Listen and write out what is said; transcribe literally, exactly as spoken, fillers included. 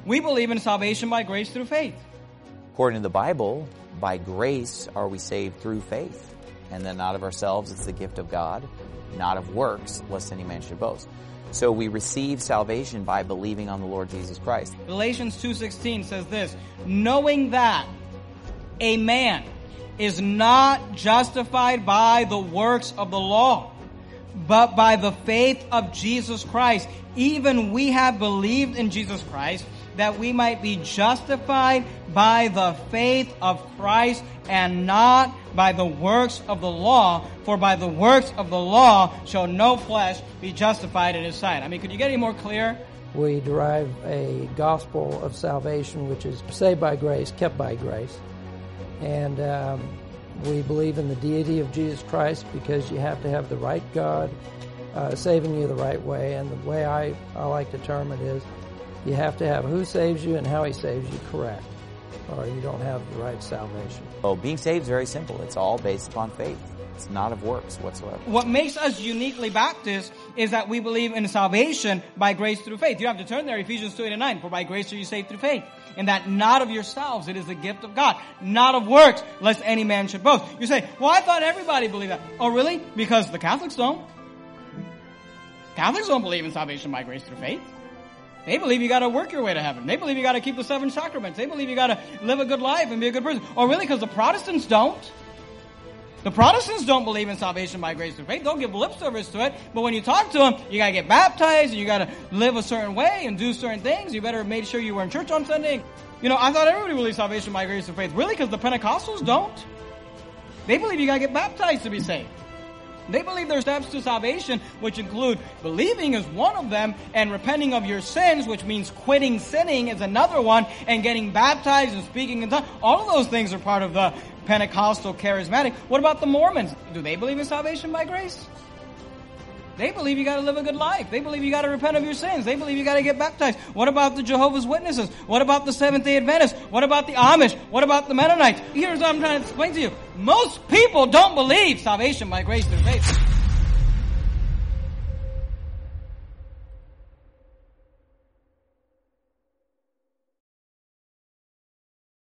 We believe in salvation by grace through faith. According to the Bible, by grace are we saved through faith. And then not of ourselves, it's the gift of God, not of works, lest any man should boast. So we receive salvation by believing on the Lord Jesus Christ. Galatians two sixteen says this, knowing that a man is not justified by the works of the law, but by the faith of Jesus Christ. Even we have believed in Jesus Christ, that we might be justified by the faith of Christ and not by the works of the law. For by the works of the law shall no flesh be justified in his sight. I mean, could you get any more clear? We derive a gospel of salvation, which is saved by grace, kept by grace. And um, we believe in the deity of Jesus Christ because you have to have the right God uh, saving you the right way. And the way I, I like to term it is, you have to have who saves you and how he saves you correct, or you don't have the right salvation. Well, being saved is very simple. It's all based upon faith. It's not of works whatsoever. What makes us uniquely Baptist is that we believe in salvation by grace through faith. You have to turn there, Ephesians two, eight, and nine. For by grace are you saved through faith. And that not of yourselves, it is the gift of God. Not of works, lest any man should boast. You say, well, I thought everybody believed that. Oh, really? Because the Catholics don't. Catholics don't believe in salvation by grace through faith. They believe you gotta work your way to heaven. They believe you gotta keep the seven sacraments. They believe you gotta live a good life and be a good person. Oh, really? Because the Protestants don't. The Protestants don't believe in salvation by grace through faith. Don't give lip service to it. But when you talk to them, you gotta get baptized, and you gotta live a certain way and do certain things. You better make sure you were in church on Sunday. You know, I thought everybody believed salvation by grace through faith. Really? Because the Pentecostals don't. They believe you gotta get baptized to be saved. They believe there are steps to salvation, which include believing is one of them, and repenting of your sins, which means quitting sinning, is another one, and getting baptized and speaking in tongues. All of those things are part of the Pentecostal charismatic. What about the Mormons? Do they believe in salvation by grace? They believe you gotta live a good life. They believe you gotta repent of your sins. They believe you gotta get baptized. What about the Jehovah's Witnesses? What about the Seventh-day Adventists? What about the Amish? What about the Mennonites? Here's what I'm trying to explain to you. Most people don't believe salvation by grace through faith.